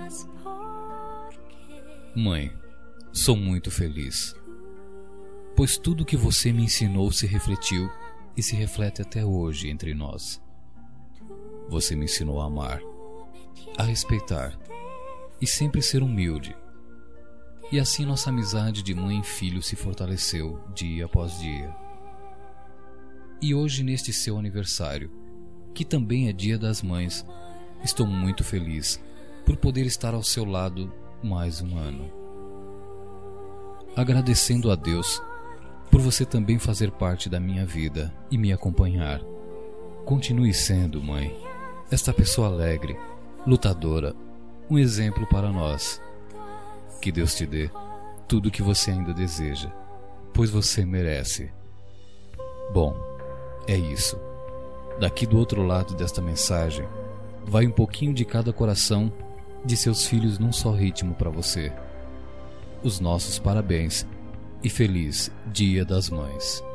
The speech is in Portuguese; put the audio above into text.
Mãe, sou muito feliz, pois tudo que você me ensinou se refletiu e se reflete até hoje entre nós. Você me ensinou a amar, a respeitar e sempre ser humilde. E assim nossa amizade de mãe e filho se fortaleceu dia após dia. E hoje, neste seu aniversário, que também é Dia das Mães, estou muito feliz por poder estar ao seu lado mais um ano. Agradecendo a Deus por você também fazer parte da minha vida e me acompanhar. Continue sendo, mãe, esta pessoa alegre, lutadora, um exemplo para nós. Que Deus te dê tudo o que você ainda deseja, pois você merece. Bom, é isso. Daqui do outro lado desta mensagem, vai um pouquinho de cada coração de seus filhos num só ritmo para você. Os nossos parabéns e feliz Dia das Mães.